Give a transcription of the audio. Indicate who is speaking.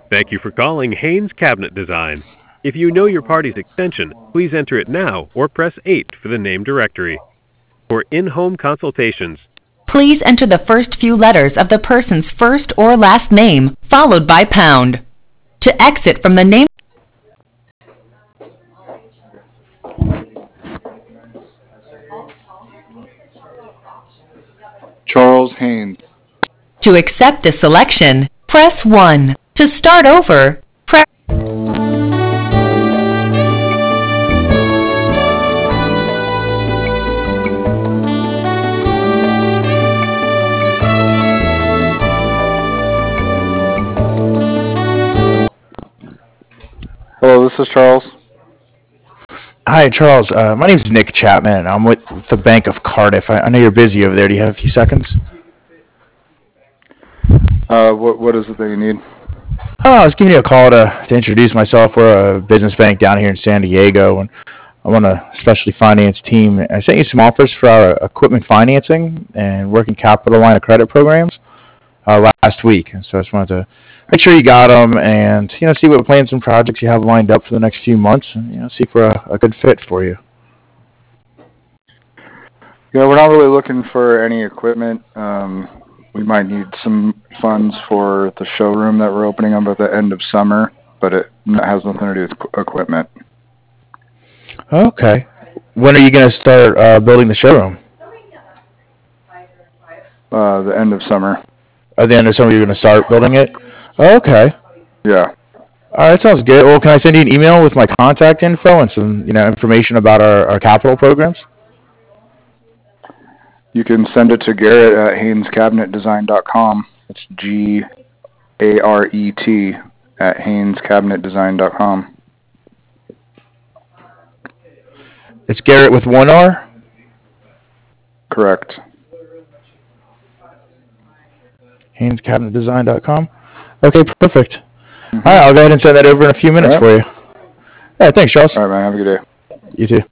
Speaker 1: Thank you for calling Haynes Cabinet Design. If you know your party's extension, please enter it now or press 8 for the name directory. For in-home consultations, please enter the first few letters of the person's first or last name, followed by pound. To exit from the name,
Speaker 2: Charles Haynes.
Speaker 1: to accept the selection, press 1. To start over, press...
Speaker 2: Hello, this is Charles.
Speaker 3: Hi, Charles. My name's Nick Chapman. I'm with the Bank of Cardiff. I know you're busy over there. Do you have a few seconds?
Speaker 2: What is it that you need?
Speaker 3: Oh, I was giving you a call to introduce myself. We're a business bank down here in San Diego, and I'm on a specialty finance team. I sent you some offers for our equipment financing and working capital line of credit programs last week. And so I just wanted to make sure you got them and, see what plans and projects you have lined up for the next few months and, see if we're a good fit for you.
Speaker 2: Yeah, we're not really looking for any equipment. We might need some funds for the showroom that we're opening up at the end of summer, but it has nothing to do with equipment.
Speaker 3: Okay. When are you going to start building the showroom?
Speaker 2: The end of summer.
Speaker 3: At the end of summer, you're going to start building it? Okay.
Speaker 2: Yeah.
Speaker 3: All right, sounds good. Well, can I send you an email with my contact info and some, information about our capital programs?
Speaker 2: You can send it to Garrett at HaynesCabinetDesign.com. It's G-A-R-E-T at HaynesCabinetDesign.com.
Speaker 3: It's Garrett with one R?
Speaker 2: Correct.
Speaker 3: HaynesCabinetDesign.com. Okay, perfect. All right, I'll go ahead and send that over in a few minutes for you. Yeah, thanks, Charles.
Speaker 2: All right, man. Have a good day.
Speaker 3: You too.